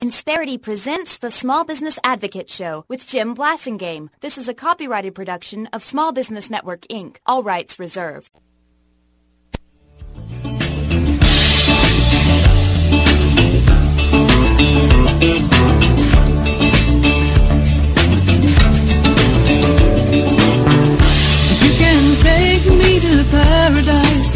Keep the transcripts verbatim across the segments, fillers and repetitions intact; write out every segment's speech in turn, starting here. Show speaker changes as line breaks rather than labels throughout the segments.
Insperity presents the Small Business Advocate Show with Jim Blasingame. This is a copyrighted production of Small Business Network, Incorporated. All rights reserved.
You can take me to paradise,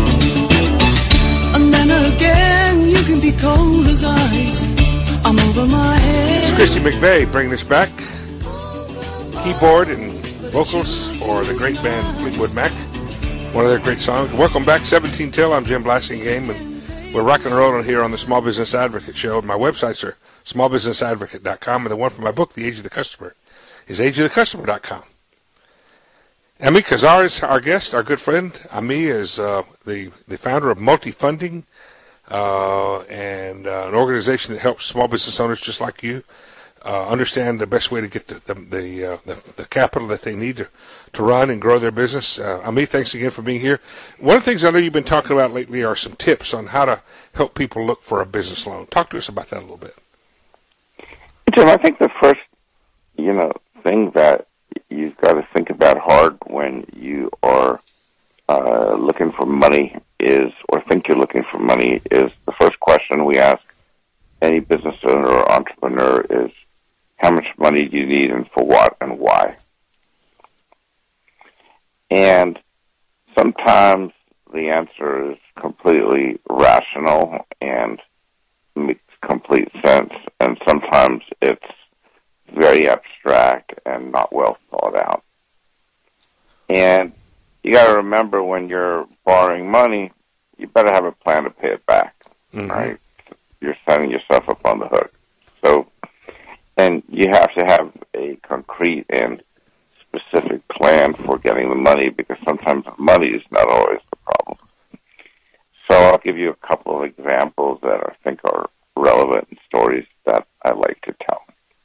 and then again you can be cold as ice. I'm over my head.
It's Christy McVeigh bringing us back. Keyboard and vocals for the great band Fleetwood Mac. One of their great songs. Welcome back, seventeen till. I'm Jim Blasingame, and we're rocking and rolling here on the Small Business Advocate Show. My websites are small business advocate dot com, and the one for my book, The Age of the Customer, is age of the customer dot com. Ami Kazar is our guest, our good friend. Ami is uh, the, the founder of Multi-Funding, uh, and uh, an organization that helps small business owners just like you uh, understand the best way to get the the, the, uh, the, the capital that they need to, to run and grow their business. Uh, Ami, thanks again for being here. One of the things I know you've been talking about lately are some tips on how to help people look for a business loan. Talk to us about that a little bit.
Jim, I think the first, you know, thing that you've got to think about hard when you are uh, looking for money is, or think you're looking for money, is the first question we ask any business owner or entrepreneur is, how much money do you need and for what and why? And sometimes the answer is completely rational and makes complete sense, and sometimes it's very abstract and not well thought out. And you got to remember, when you're borrowing money, you better have a plan to pay it back, mm-hmm. right? You're setting yourself up on the hook. So, and you have to have a concrete and specific plan for getting the money, because sometimes money is not always the problem. So I'll give you a couple of examples that I think are relevant and stories that I like to tell.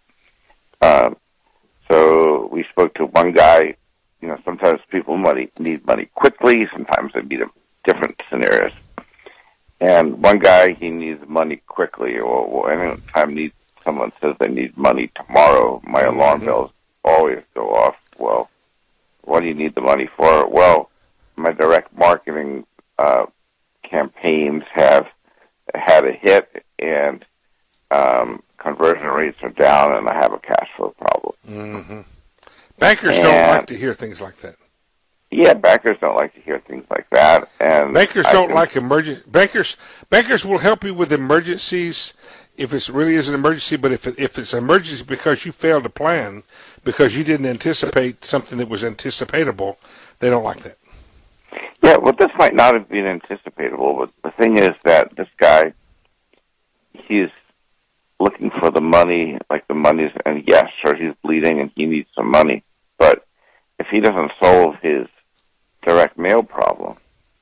Um, so we spoke to one guy. You know, sometimes people money need money quickly. Sometimes they need different scenarios. And one guy, he needs money quickly. Or, or anytime need, someone says they need money tomorrow, my mm-hmm. alarm bells always go off. Well, what do you need the money for? Well, my direct marketing uh, campaigns have had a hit, and um, conversion rates are down, and I have a cash flow problem.
Mm-hmm. Bankers and, don't like to hear things like that.
Yeah, bankers don't like to hear things like that. And
bankers
I
don't
can,
like emergency. Bankers bankers will help you with emergencies if it really is an emergency, but if it, if it's an emergency because you failed to plan, because you didn't anticipate something that was anticipatable, they don't like that.
Yeah, well, this might not have been anticipatable, but the thing is that this guy, he's looking for the money, like the money's, and yes, sure, he's bleeding and he needs some money, but if he doesn't solve his direct mail problem,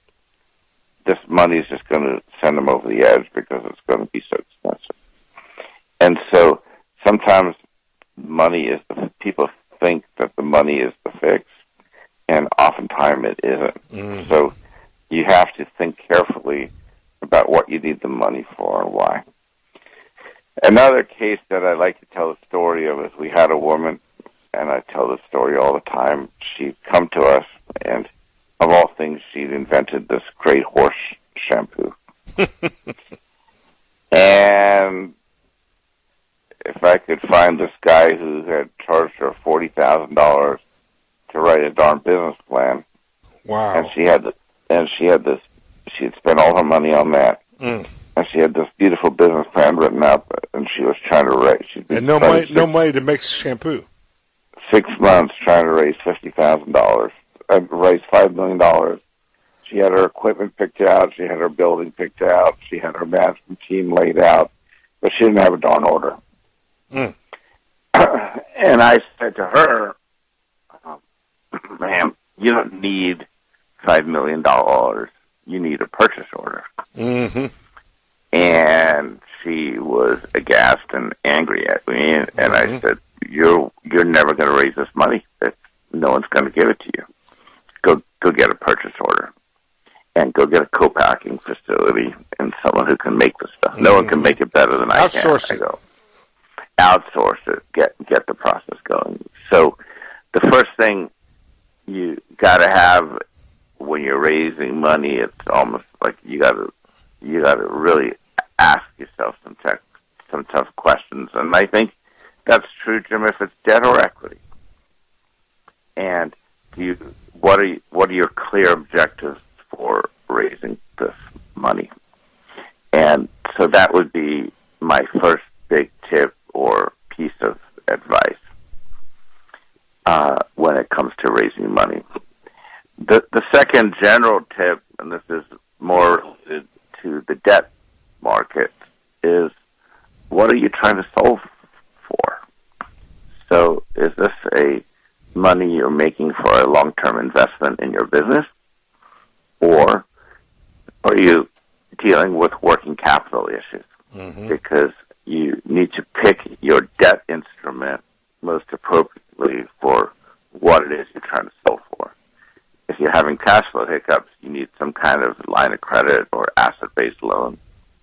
this money is just going to send him over the edge because it's going to be so expensive. And so sometimes money is the, people think that the money is the fix, and oftentimes it isn't. Mm-hmm. So you have to think carefully about what you need the money for and why. Another case that I like to tell the story of is we had a woman, and I tell this story all the time. She'd come to us, and of all things, she'd invented this great horse shampoo. And if I could find this guy who had charged her forty thousand dollars to write a darn business plan,
wow!
And she had, the, and she had this. She had spent all her money on that. Mm. And she had this beautiful business plan written up, and she was trying to raise.
And no money, six, no money to make shampoo.
Six months trying to raise fifty thousand dollars, uh, raise five million dollars. She had her equipment picked out. She had her building picked out. She had her management team laid out, but she didn't have a darn order. Mm. And I said to her, um, "Ma'am, you don't need five million dollars. You need a purchase order." Mm-hmm. And she was aghast and angry at me, and, and mm-hmm. I said, "You're you're never going to raise this money. It's, no one's going to give it to you. Go go get a purchase order, and go get a co-packing facility and someone who can make the stuff. No mm-hmm. one can make it better than I can."
Outsourcing.
I go, outsource it, get get the process going. So the first thing you got to have when you're raising money, it's almost like you got to you got to really ask yourself some tech, some tough questions, and I think that's true, Jim, if it's debt or equity. And do you, what are you, what are your clear objectives for raising this money? And so that would be my first big tip or piece of advice uh, when it comes to raising money. The the second general tip, and this is more related to the debt market, is what are you trying to solve for? So is this a money you're making for a long-term investment in your business, or are you dealing with working capital issues? Mm-hmm. Because you need to pick your debt instrument most appropriately for what it is you're trying to solve for. If you're having cash flow hiccups, you need some kind of line of credit or asset-based loan.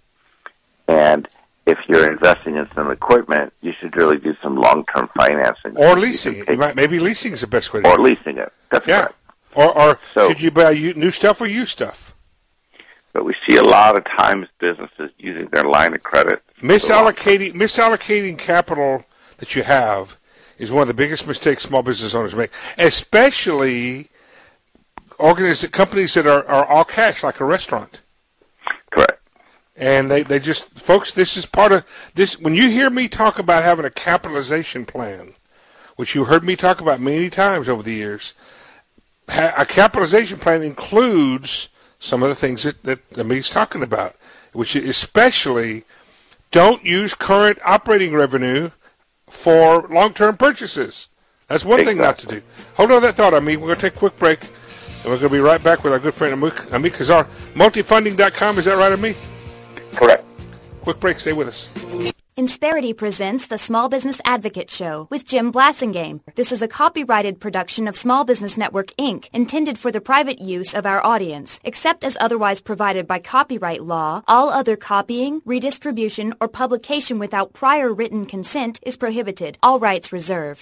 And if you're investing in some equipment, you should really do some long-term financing.
Or leasing. You might, maybe leasing is the best way to
Or
do it.
leasing it. That's
yeah.
right.
Or, or
so,
should you buy new stuff or used stuff?
But we see a lot of times businesses using their line of credit.
Misallocating, misallocating capital that you have is one of the biggest mistakes small business owners make, especially organiz- companies that are, are all cash, like a restaurant.
Correct.
And they, they just, folks, this is part of this. When you hear me talk about having a capitalization plan, which you heard me talk about many times over the years, a capitalization plan includes some of the things that, that Amit's talking about, which is especially don't use current operating revenue for long-term purchases. That's one exactly. thing not to do. Hold on to that thought, Amit. We're going to take a quick break, and we're going to be right back with our good friend Amit Kazar. multifunding dot com, is that right, Amit?
Correct.
Quick break. Stay with us.
Insperity presents the Small Business Advocate Show with Jim Blassingame. This is a copyrighted production of Small Business Network, Incorporated, intended for the private use of our audience. Except as otherwise provided by copyright law, all other copying, redistribution, or publication without prior written consent is prohibited. All rights reserved.